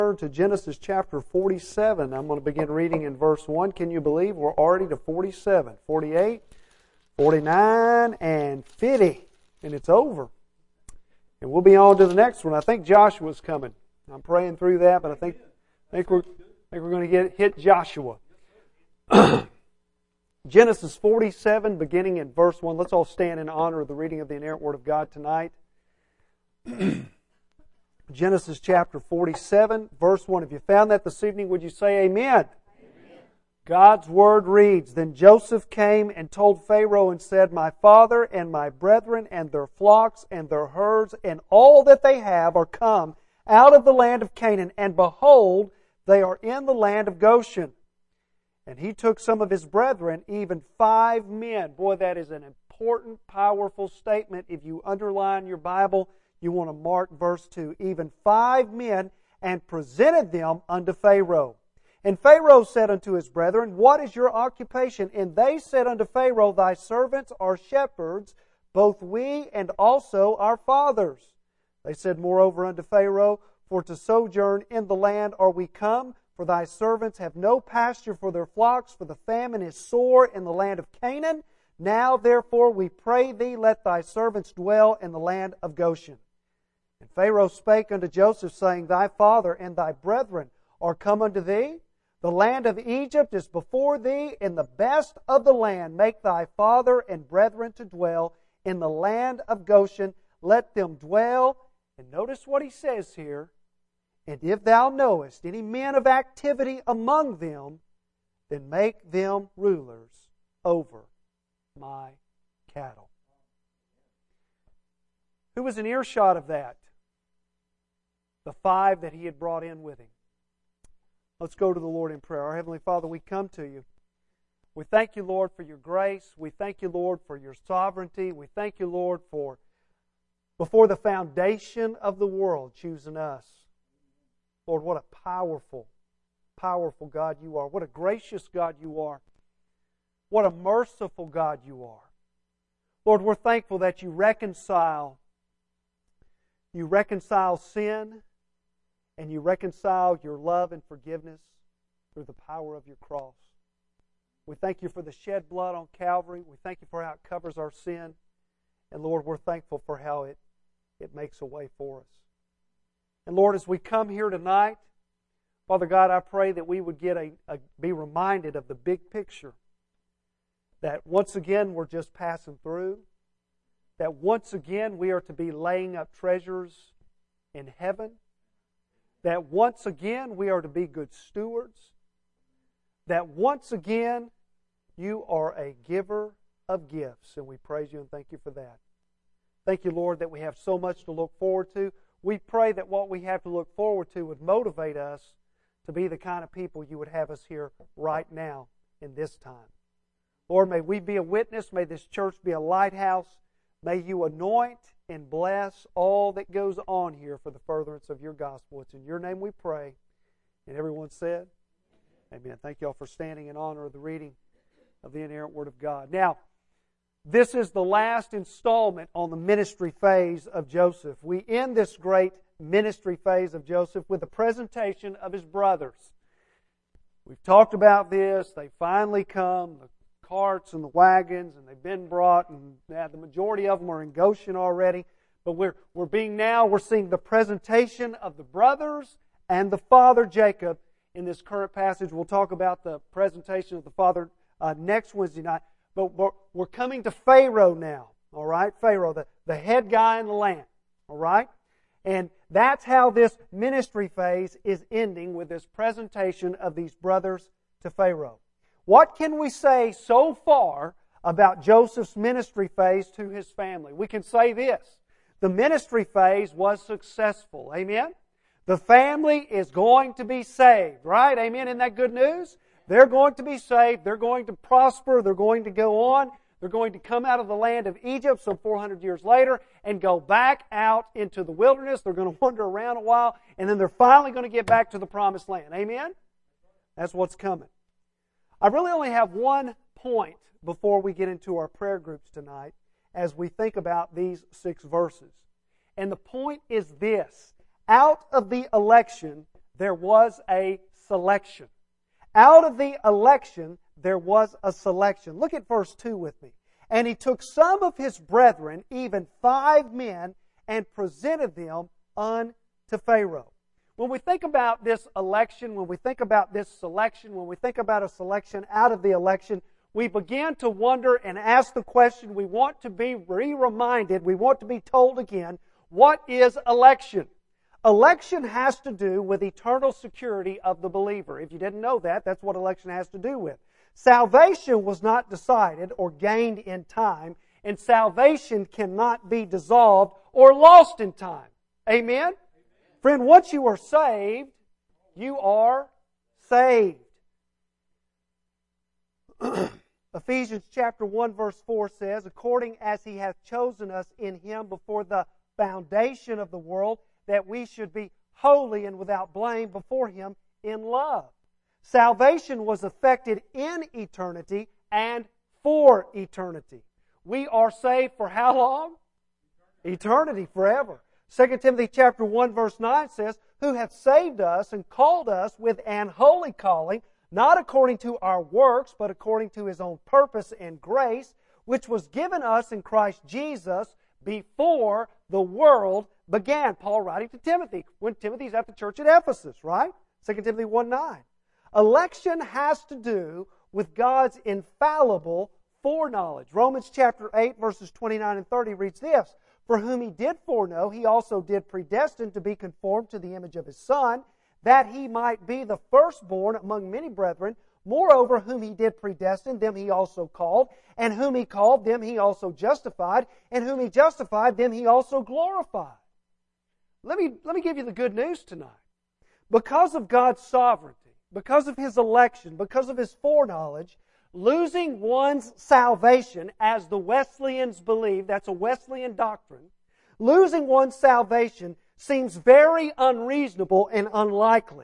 Turn to Genesis chapter 47. I'm going to begin reading in verse 1. Can you believe we're already to 47, 48, 49, and 50, and it's over. And we'll be on to the next one. I think Joshua's coming. I'm praying through that, but I think we're going to hit Joshua. Genesis 47, beginning in verse 1. Let's all stand in honor of the reading of the inerrant Word of God tonight. Genesis chapter 47, verse 1. If you found that this evening, would you say amen? Amen? God's Word reads, Then Joseph came and told Pharaoh and said, My father and my brethren and their flocks and their herds and all that they have are come out of the land of Canaan, and behold, they are in the land of Goshen. And he took some of his brethren, even 5 men. Boy, that is an important, powerful statement. If you underline your Bible, you want to mark verse 2. Even 5 men, and presented them unto Pharaoh. And Pharaoh said unto his brethren, What is your occupation? And they said unto Pharaoh, Thy servants are shepherds, both we and also our fathers. They said moreover unto Pharaoh, For to sojourn in the land are we come, for thy servants have no pasture for their flocks, for the famine is sore in the land of Canaan. Now therefore we pray thee, let thy servants dwell in the land of Goshen. And Pharaoh spake unto Joseph, saying, Thy father and thy brethren are come unto thee. The land of Egypt is before thee. In the best of the land make thy father and brethren to dwell in the land of Goshen. Let them dwell. And notice what he says here. And if thou knowest any men of activity among them, then make them rulers over my cattle. Who was in earshot of that? The 5 that he had brought in with him. Let's go to the Lord in prayer. Our Heavenly Father, we come to you. We thank you, Lord, for your grace. We thank you, Lord, for your sovereignty. We thank you, Lord, for before the foundation of the world choosing us. Lord, what a powerful, powerful God you are. What a gracious God you are. What a merciful God you are. Lord, we're thankful that you reconcile sin, and you reconcile your love and forgiveness through the power of your cross. We thank you for the shed blood on Calvary. We thank you for how it covers our sin. And Lord, we're thankful for how it makes a way for us. And Lord, as we come here tonight, Father God, I pray that we would be reminded of the big picture. That once again we're just passing through. That once again we are to be laying up treasures in heaven. That once again we are to be good stewards. That once again you are a giver of gifts. And we praise you and thank you for that. Thank you, Lord, that we have so much to look forward to. We pray that what we have to look forward to would motivate us to be the kind of people you would have us here right now in this time. Lord, may we be a witness. May this church be a lighthouse. May you anoint and bless all that goes on here for the furtherance of your gospel. It's in your name we pray. And everyone said, Amen. Thank you all for standing in honor of the reading of the inerrant Word of God. Now, this is the last installment on the ministry phase of Joseph. We end this great ministry phase of Joseph with the presentation of his brothers. We've talked about this. They finally come. The carts and the wagons, and they've been brought, and the majority of them are in Goshen already. But we're seeing the presentation of the brothers and the father Jacob in this current passage. We'll talk about the presentation of the father next Wednesday night. But we're coming to Pharaoh now. All right, Pharaoh, the head guy in the land. All right, and that's how this ministry phase is ending, with this presentation of these brothers to Pharaoh. What can we say so far about Joseph's ministry phase to his family? We can say this. The ministry phase was successful. Amen? The family is going to be saved. Right? Amen? Isn't that good news? They're going to be saved. They're going to prosper. They're going to go on. They're going to come out of the land of Egypt some 400 years later and go back out into the wilderness. They're going to wander around a while, and then they're finally going to get back to the promised land. Amen? That's what's coming. I really only have one point before we get into our prayer groups tonight as we think about these 6 verses. And the point is this. Out of the election, there was a selection. Out of the election, there was a selection. Look at verse 2 with me. And he took some of his brethren, even 5 men, and presented them unto Pharaoh. When we think about this election, when we think about this selection, when we think about a selection out of the election, we begin to wonder and ask the question, we want to be reminded, we want to be told again, what is election? Election has to do with eternal security of the believer. If you didn't know that, that's what election has to do with. Salvation was not decided or gained in time, and salvation cannot be dissolved or lost in time. Amen? Friend, once you are saved, you are saved. Ephesians chapter 1 verse 4 says, according as He hath chosen us in Him before the foundation of the world, that we should be holy and without blame before Him in love. Salvation was effected in eternity and for eternity. We are saved for how long? Eternity, forever. 2 Timothy chapter 1 verse 9 says, who hath saved us and called us with an holy calling, not according to our works, but according to His own purpose and grace, which was given us in Christ Jesus before the world began. Paul writing to Timothy, when Timothy's at the church at Ephesus, right? 2 Timothy 1:9. Election has to do with God's infallible foreknowledge. Romans chapter 8 verses 29 and 30 reads this, for whom He did foreknow, He also did predestine to be conformed to the image of His Son, that He might be the firstborn among many brethren. Moreover, whom He did predestine, them He also called, and whom He called, them He also justified, and whom He justified, them He also glorified. Let me give you the good news tonight. Because of God's sovereignty, because of His election, because of His foreknowledge, losing one's salvation, as the Wesleyans believe, that's a Wesleyan doctrine, losing one's salvation seems very unreasonable and unlikely.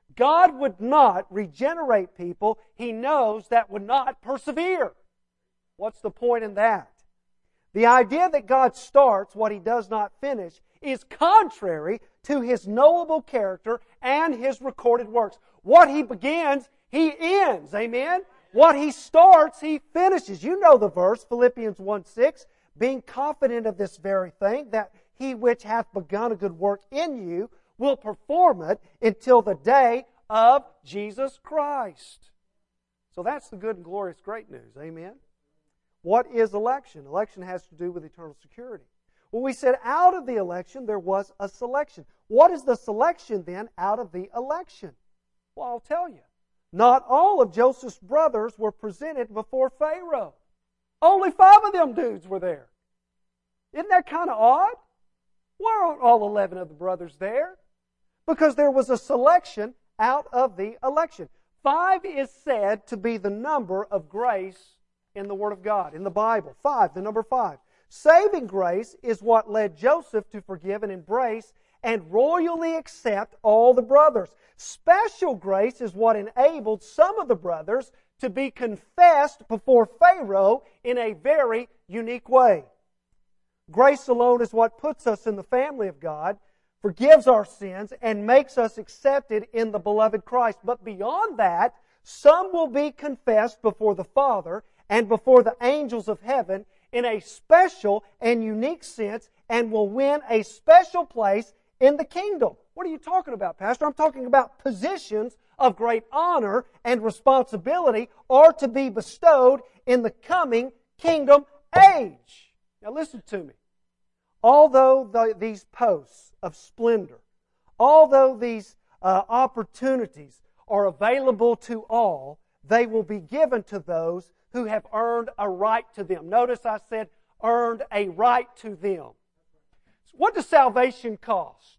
God would not regenerate people He knows that would not persevere. What's the point in that? The idea that God starts what He does not finish is contrary to His knowable character and His recorded works. What He begins, He ends. Amen? What He starts, He finishes. You know the verse, Philippians 1:6, being confident of this very thing, that He which hath begun a good work in you will perform it until the day of Jesus Christ. So that's the good and glorious great news. Amen? What is election? Election has to do with eternal security. Well, we said out of the election there was a selection. What is the selection then out of the election? Well, I'll tell you. Not all of Joseph's brothers were presented before Pharaoh. Only 5 of them dudes were there. Isn't that kind of odd? Why aren't all 11 of the brothers there? Because there was a selection out of the election. 5 is said to be the number of grace in the Word of God, in the Bible. 5, the number 5. Saving grace is what led Joseph to forgive and embrace and royally accept all the brothers. Special grace is what enabled some of the brothers to be confessed before Pharaoh in a very unique way. Grace alone is what puts us in the family of God, forgives our sins, and makes us accepted in the beloved Christ. But beyond that, some will be confessed before the Father and before the angels of heaven in a special and unique sense, and will win a special place in the kingdom. What are you talking about, Pastor? I'm talking about positions of great honor and responsibility are to be bestowed in the coming kingdom age. Now listen to me. Although these posts of splendor, although these opportunities are available to all, they will be given to those who have earned a right to them. Notice I said earned a right to them. What does salvation cost?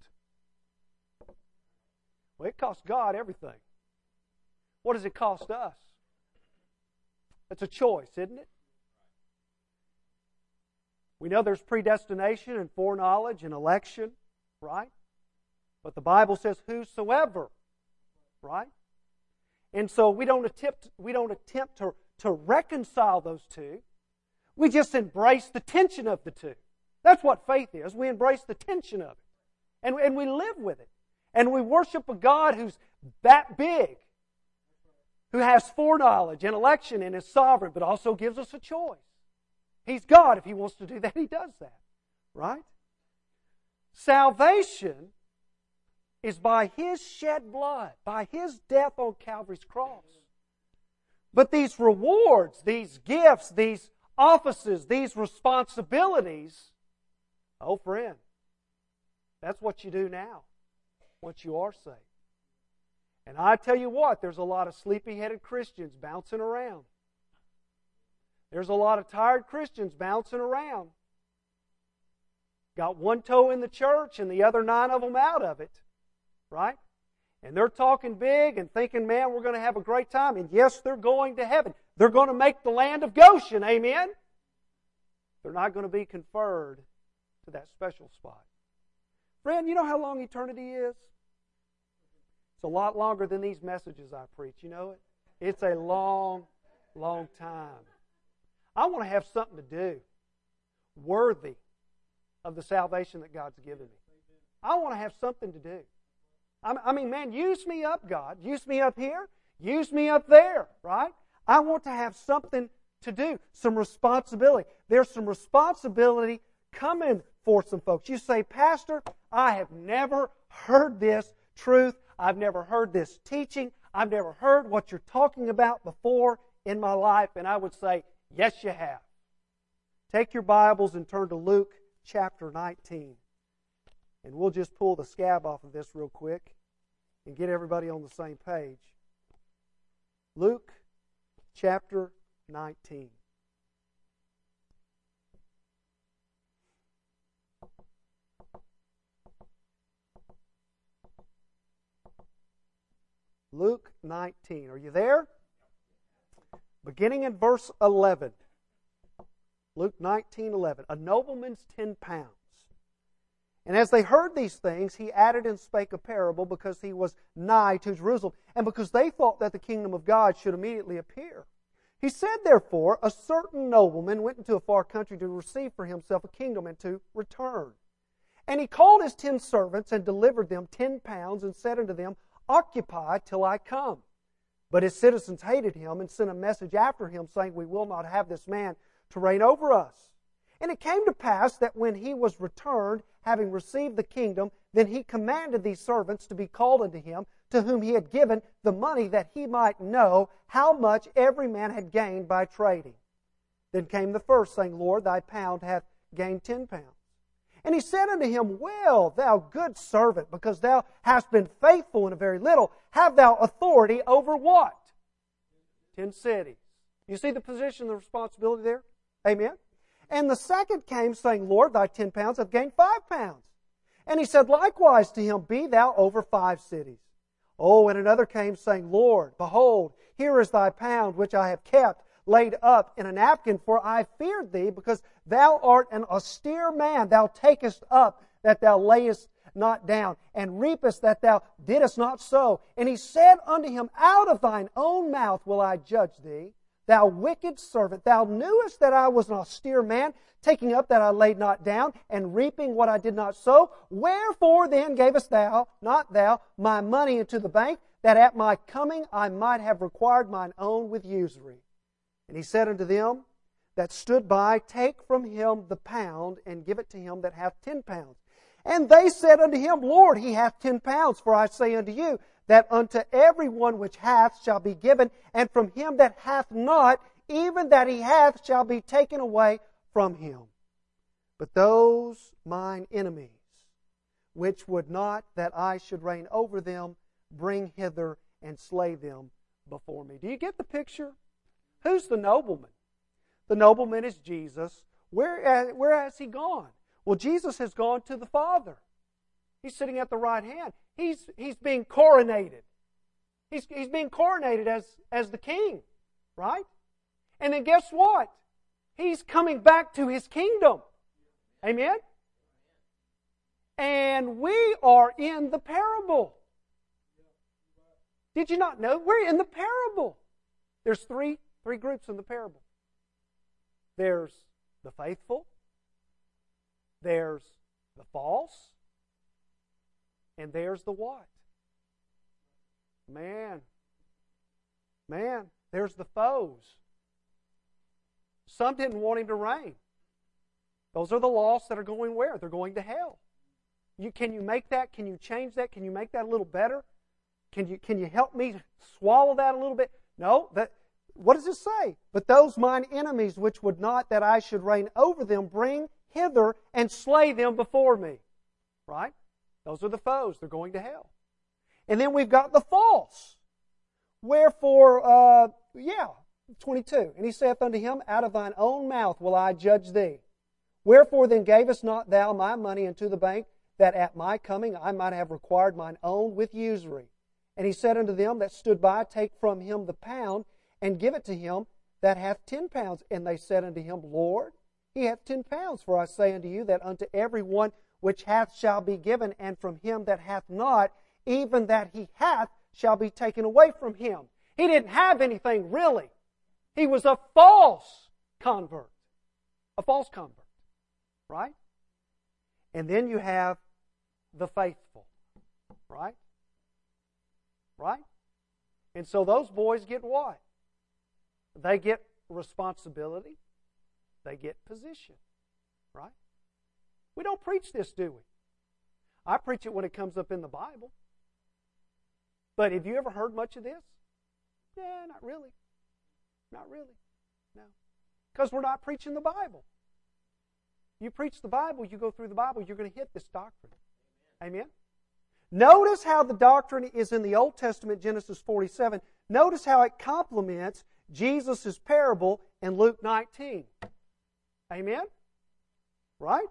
Well, it costs God everything. What does it cost us? It's a choice, isn't it? We know there's predestination and foreknowledge and election, right? But the Bible says whosoever, right? And so we don't attempt to reconcile those two. We just embrace the tension of the two. That's what faith is. We embrace the tension of it. And we live with it. And we worship a God who's that big, who has foreknowledge and election and is sovereign, but also gives us a choice. He's God. If He wants to do that, He does that. Right? Salvation is by His shed blood, by His death on Calvary's cross. But these rewards, these gifts, these offices, these responsibilities, oh friend, that's what you do now, once you are saved. And I tell you what, there's a lot of sleepy-headed Christians bouncing around. There's a lot of tired Christians bouncing around. Got one toe in the church and the other 9 of them out of it. Right? And they're talking big and thinking, man, we're going to have a great time. And yes, they're going to heaven. They're going to make the land of Goshen. Amen? They're not going to be conferred to that special spot. Friend, you know how long eternity is? It's a lot longer than these messages I preach. You know it? It's a long, long time. I want to have something to do worthy of the salvation that God's given me. I want to have something to do. I mean, man, use me up, God. Use me up here. Use me up there, right? I want to have something to do, some responsibility. There's some responsibility coming for some folks. You say, Pastor, I have never heard this truth. I've never heard this teaching. I've never heard what you're talking about before in my life. And I would say, yes, you have. Take your Bibles and turn to Luke chapter 19. And we'll just pull the scab off of this real quick and get everybody on the same page. Luke chapter 19. Luke 19. Are you there? Beginning in verse 11. Luke 19:11. A nobleman's 10 pounds. And as they heard these things, he added and spake a parable, because he was nigh to Jerusalem, and because they thought that the kingdom of God should immediately appear. He said, therefore, a certain nobleman went into a far country to receive for himself a kingdom and to return. And he called his 10 servants and delivered them 10 pounds and said unto them, Occupy till I come. But his citizens hated him and sent a message after him, saying, We will not have this man to reign over us. And it came to pass that when he was returned, having received the kingdom, then he commanded these servants to be called unto him, to whom he had given the money, that he might know how much every man had gained by trading. Then came the first, saying, Lord, thy pound hath gained 10 pounds. And he said unto him, Well, thou good servant, because thou hast been faithful in a very little, have thou authority over what? 10 cities. You see the position, the responsibility there? Amen? And the second came, saying, Lord, thy 10 pounds have gained 5 pounds. And he said likewise to him, Be thou over 5 cities. Oh, and another came, saying, Lord, behold, here is thy pound, which I have kept, laid up in a napkin, for I feared thee, because thou art an austere man. Thou takest up that thou layest not down, and reapest that thou didst not sow. And he said unto him, Out of thine own mouth will I judge thee, thou wicked servant. Thou knewest that I was an austere man, taking up that I laid not down, and reaping what I did not sow. Wherefore then gavest thou, not thou, my money into the bank, that at my coming I might have required mine own with usury? And he said unto them that stood by, Take from him the pound, and give it to him that hath 10 pounds. And they said unto him, Lord, he hath 10 pounds. For I say unto you, that unto every one which hath shall be given, and from him that hath not, even that he hath shall be taken away from him. But those mine enemies, which would not that I should reign over them, bring hither and slay them before me. Do you get the picture? Who's the nobleman? The nobleman is Jesus. Where has he gone? Well, Jesus has gone to the Father. He's sitting at the right hand. He's being coronated. He's being coronated as the king, right? And then guess what? He's coming back to his kingdom. Amen? And we are in the parable. Did you not know? We're in the parable. There's three groups in the parable. There's the faithful, there's the false, And there's the what? Man, there's the foes. Some didn't want him to reign. Those are the lost that are going where? They're going to hell. Can you make that? Can you change that? Can you make that a little better? Can you help me swallow that a little bit? No. What does it say? But those mine enemies which would not that I should reign over them, bring hither and slay them before me. Right? Those are the foes. They're going to hell. And then we've got the false. Wherefore, 22. And he saith unto him, out of thine own mouth will I judge thee. Wherefore then gavest not thou my money into the bank, that at my coming I might have required mine own with usury? And he said unto them that stood by, take from him the pound, and give it to him that hath 10 pounds. And they said unto him, Lord, he hath 10 pounds. For I say unto you that unto every one which hath shall be given, and from him that hath not, even that he hath shall be taken away from him. He didn't have anything really. He was a false convert. A false convert. Right? And then you have the faithful. Right? Right? And so those boys get what? They get responsibility. They get position. Right? We don't preach this, do we? I preach it when it comes up in the Bible. But have you ever heard much of this? Yeah, not really. Not really. No. Because we're not preaching the Bible. You preach the Bible, you go through the Bible, you're going to hit this doctrine. Amen? Notice how the doctrine is in the Old Testament, Genesis 47. Notice how it complements Jesus' parable in Luke 19. Amen? Right?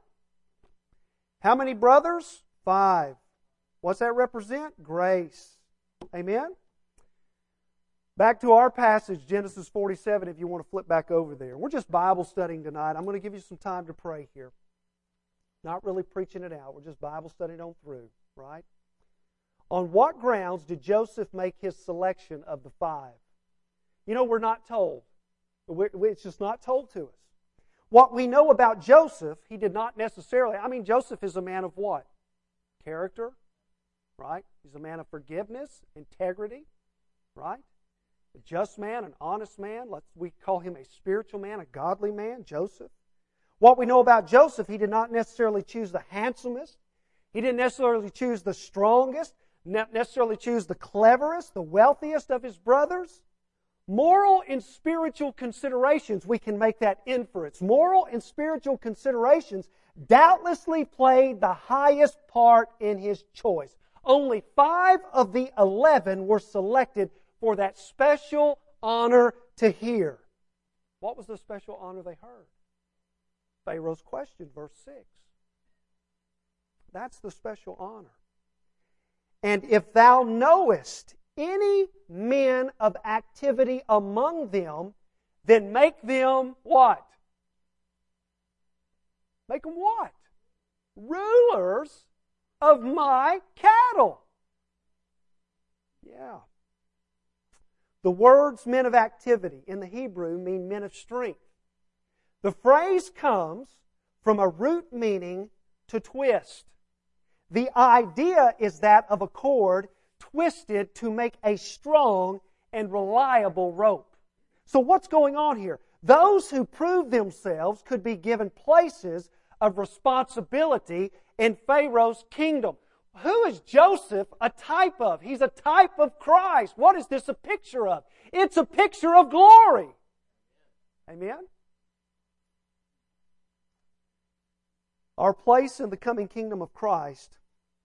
How many brothers? 5. What's that represent? Grace. Amen? Back to our passage, Genesis 47, if you want to flip back over there. We're just Bible studying tonight. I'm going to give you some time to pray here. Not really preaching it out. We're just Bible studying on through, right? On what grounds did Joseph make his selection of the 5? You know, we're not told. It's just not told to us. What we know about Joseph, he did not necessarily... Joseph is a man of what? Character, right? He's a man of forgiveness, integrity, right? A just man, an honest man. We call him a spiritual man, a godly man, Joseph. What we know about Joseph, he did not necessarily choose the handsomest. He didn't necessarily choose the strongest, not necessarily choose the cleverest, the wealthiest of his brothers. Moral and spiritual considerations, we can make that inference. Moral and spiritual considerations doubtlessly played the highest part in his choice. Only 5 of the 11 were selected for that special honor to hear. What was the special honor they heard? Pharaoh's question, verse 6. That's the special honor. And if thou knowest any men of activity among them, then make them what? Make them what? Rulers of my cattle. Yeah. The words men of activity in the Hebrew mean men of strength. The phrase comes from a root meaning to twist. The idea is that of a cord twisted to make a strong and reliable rope. So what's going on here? Those who prove themselves could be given places of responsibility in Pharaoh's kingdom. Who is Joseph a type of? He's a type of Christ. What is this a picture of? It's a picture of glory. Amen? Our place in the coming kingdom of Christ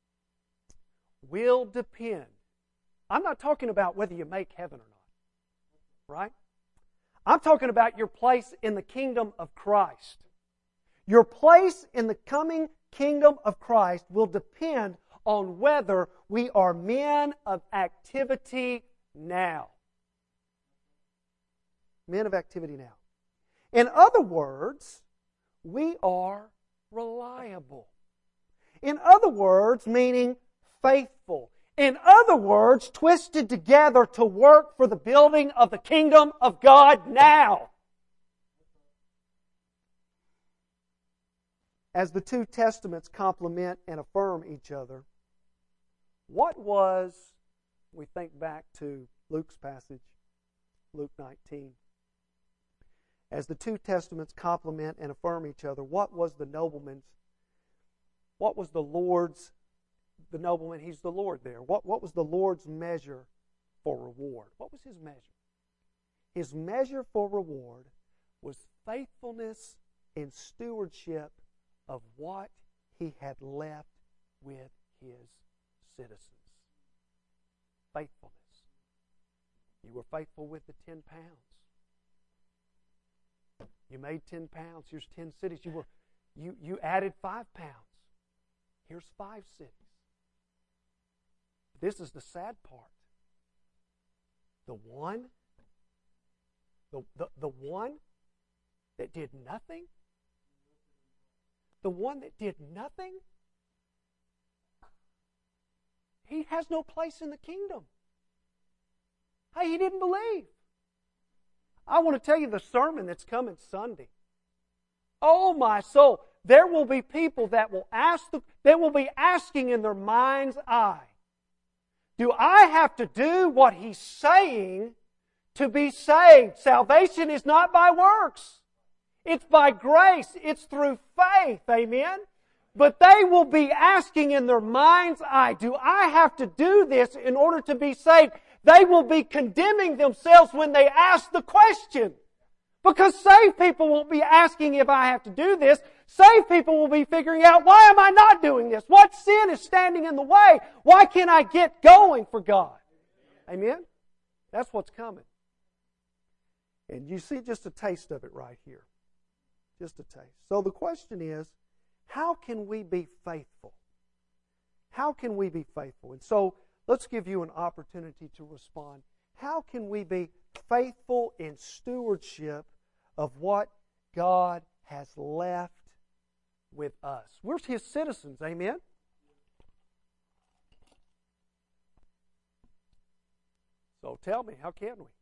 will depend. I'm not talking about whether you make heaven or not. Right? I'm talking about your place in the kingdom of Christ. Your place in the coming kingdom of Christ will depend on whether we are men of activity now. Men of activity now. In other words, we are reliable. In other words, meaning faithful. In other words, twisted together to work for the building of the kingdom of God now. As the two testaments complement and affirm each other, What was, we think back to Luke's passage, Luke 19. As the two testaments complement and affirm each other, what was the nobleman's, what was the Lord's, the nobleman, he's the Lord there. What was the Lord's measure for reward? What was his measure? His measure for reward was faithfulness and stewardship of what he had left with his citizens. Faithfulness. You were faithful with the 10 pounds. You made 10 pounds. Here's 10 cities. You added 5 pounds. Here's 5 cities. This is the sad part. The one that did nothing, the one that did nothing, he has no place in the kingdom. Hey, he didn't believe. I want to tell you the sermon that's coming Sunday. Oh my soul, there will be people that will be asking in their mind's eye, do I have to do what he's saying to be saved? Salvation is not by works. It's by grace. It's through faith. Amen? But they will be asking in their mind's eye, do I have to do this in order to be saved? They will be condemning themselves when they ask the question. Because saved people won't be asking if I have to do this. Saved people will be figuring out, why am I not doing this? What sin is standing in the way? Why can't I get going for God? Amen? That's what's coming. And you see just a taste of it right here. Just a taste. So the question is, how can we be faithful? How can we be faithful? And so let's give you an opportunity to respond. How can we be faithful in stewardship of what God has left with us? We're His citizens, amen? So tell me, how can we?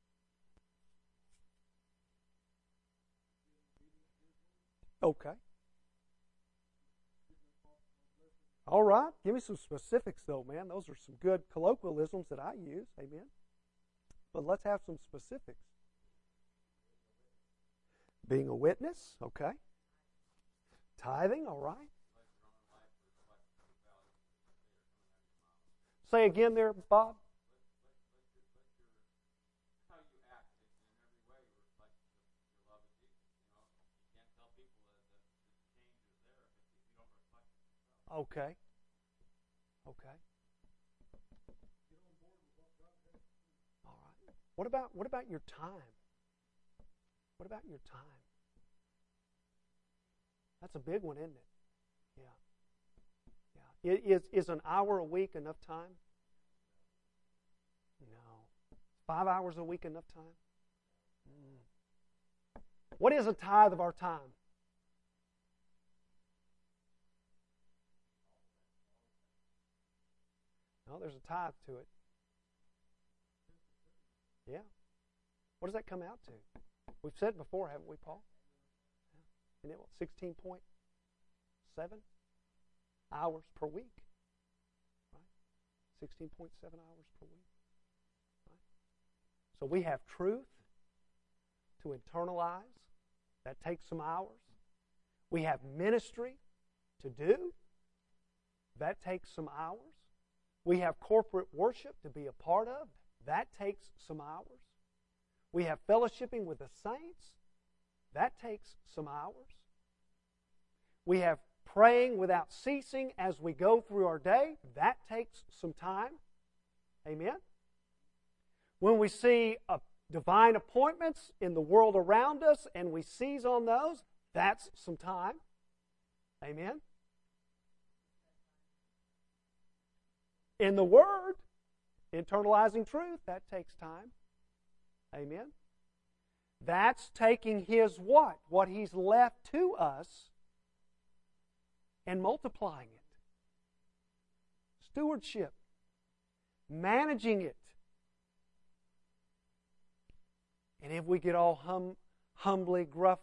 Okay. All right. Give me some specifics, though, man. Those are some good colloquialisms that I use. Amen. But let's have some specifics. Being a witness. Okay. Tithing. All right. Say again there, Bob. Okay. Okay. All right. What about your time? What about your time? That's a big one, isn't it? Yeah. Yeah. Is an hour a week enough time? No. 5 hours a week enough time? What is a tithe of our time? No, there's a tithe to it. Yeah. What does that come out to? We've said it before, haven't we, Paul? Yeah. Isn't it 16.7 hours per week? Right? 16.7 hours per week. Right? So we have truth to internalize. That takes some hours. We have ministry to do. That takes some hours. We have corporate worship to be a part of. That takes some hours. We have fellowshipping with the saints. That takes some hours. We have praying without ceasing as we go through our day. That takes some time. Amen? When we see divine appointments in the world around us and we seize on those, that's some time. Amen? In the Word, internalizing truth, that takes time. Amen? That's taking His what? What He's left to us and multiplying it. Stewardship. Managing it. And if we get all humbly, gruff,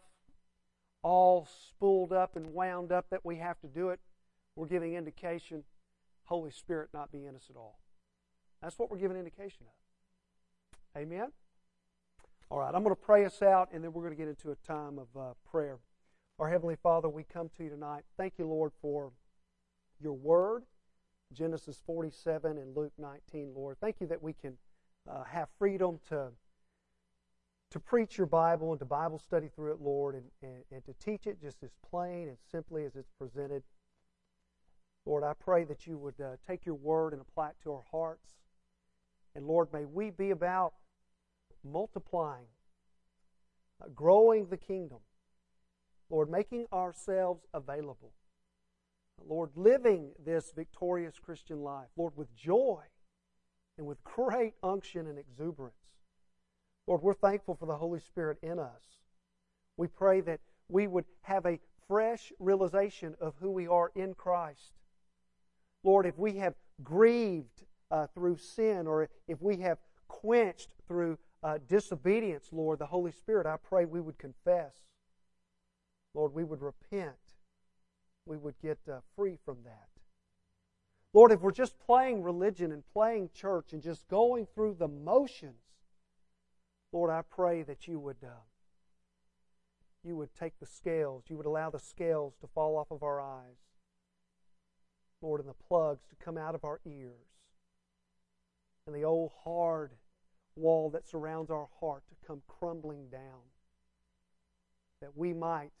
all spooled up and wound up that we have to do it, we're giving indication, Holy Spirit not be in us at all. That's what we're giving indication of. Amen? All right, I'm going to pray us out, and then we're going to get into a time of prayer. Our Heavenly Father, we come to you tonight. Thank you, Lord, for your word, Genesis 47 and Luke 19, Lord. Thank you that we can have freedom to preach your Bible and to Bible study through it, Lord, and to teach it just as plain and simply as it's presented. Lord, I pray that you would take your word and apply it to our hearts. And Lord, may we be about multiplying, growing the kingdom. Lord, making ourselves available. Lord, living this victorious Christian life. Lord, with joy and with great unction and exuberance. Lord, we're thankful for the Holy Spirit in us. We pray that we would have a fresh realization of who we are in Christ. Lord, if we have grieved through sin, or if we have quenched through disobedience, Lord, the Holy Spirit, I pray we would confess. Lord, we would repent. We would get free from that. Lord, if we're just playing religion and playing church and just going through the motions, Lord, I pray that you would take the scales, you would allow the scales to fall off of our eyes, Lord, and the plugs to come out of our ears, and the old hard wall that surrounds our heart to come crumbling down, that we might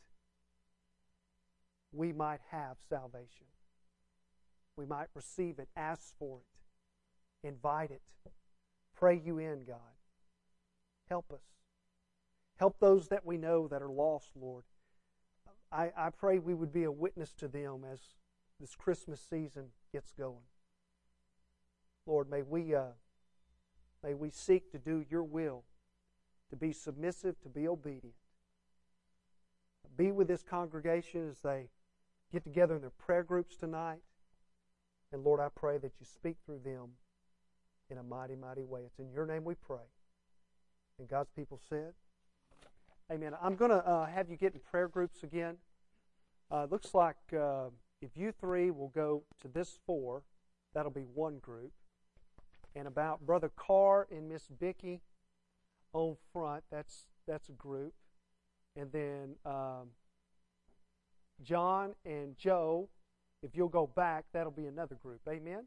have salvation. We might receive it, ask for it, invite it, pray you in, God. Help us. Help those that we know that are lost, Lord. I pray we would be a witness to them as this Christmas season gets going. Lord, may we seek to do your will, to be submissive, to be obedient. Be with this congregation as they get together in their prayer groups tonight. And Lord, I pray that you speak through them in a mighty, mighty way. It's in your name we pray. And God's people said, amen. I'm going to have you get in prayer groups again. Looks like if you three will go to this 4, that'll be one group. And about Brother Carr and Miss Bicky on front, that's a group. And then John and Joe, if you'll go back, that'll be another group. Amen?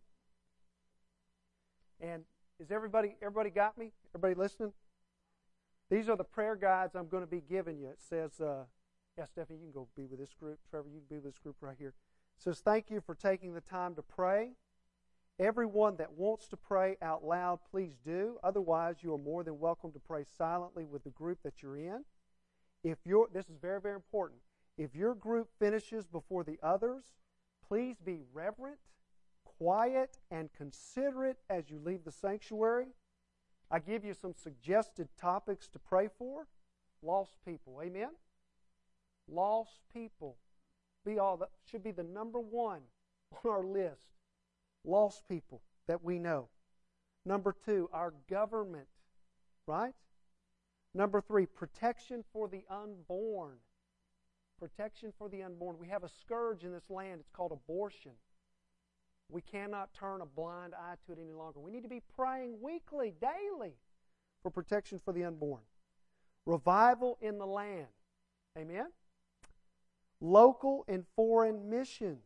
And is everybody got me? Everybody listening? These are the prayer guides I'm going to be giving you. It says, Stephanie, you can go be with this group. Trevor, you can be with this group right here. It says, thank you for taking the time to pray. Everyone that wants to pray out loud, please do. Otherwise, you are more than welcome to pray silently with the group that you're in. This is very, very important. If your group finishes before the others, please be reverent, quiet, and considerate as you leave the sanctuary. I give you some suggested topics to pray for. Lost people. Amen? Lost people. Should be the number one on our list. Lost people that we know. Number 2, our government. Right? Number 3, protection for the unborn. Protection for the unborn. We have a scourge in this land. It's called abortion. We cannot turn a blind eye to it any longer. We need to be praying weekly, daily, for protection for the unborn. Revival in the land. Amen? Local and foreign missions.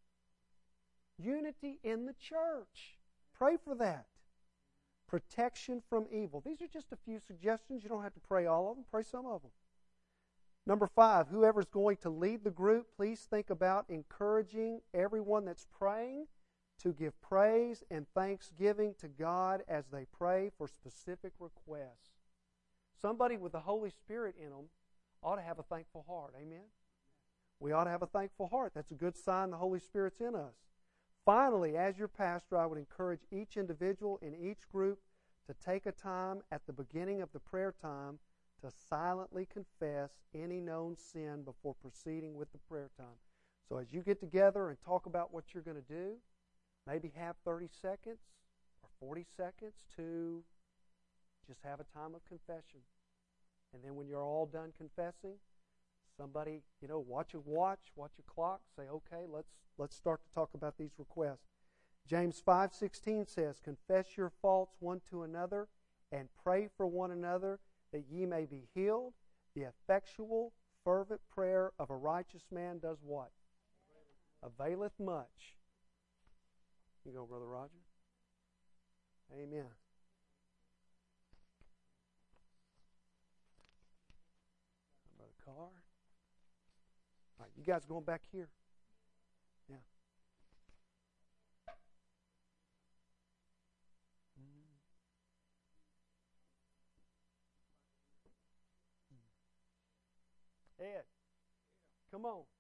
Unity in the church. Pray for that. Protection from evil. These are just a few suggestions. You don't have to pray all of them. Pray some of them. Number 5, whoever's going to lead the group, please think about encouraging everyone that's praying to give praise and thanksgiving to God as they pray for specific requests. Somebody with the Holy Spirit in them ought to have a thankful heart. Amen? We ought to have a thankful heart. That's a good sign the Holy Spirit's in us. Finally, as your pastor, I would encourage each individual in each group to take a time at the beginning of the prayer time to silently confess any known sin before proceeding with the prayer time. So as you get together and talk about what you're going to do, maybe have 30 seconds or 40 seconds to just have a time of confession. And then when you're all done confessing, somebody, watch a clock, say, okay, let's start to talk about these requests. James 5:16 says, "Confess your faults one to another and pray for one another that ye may be healed. The effectual, fervent prayer of a righteous man does what? Availeth much." You go, Brother Roger. Amen. Brother Carr. All right, you guys going back here? Yeah. Ed, come on.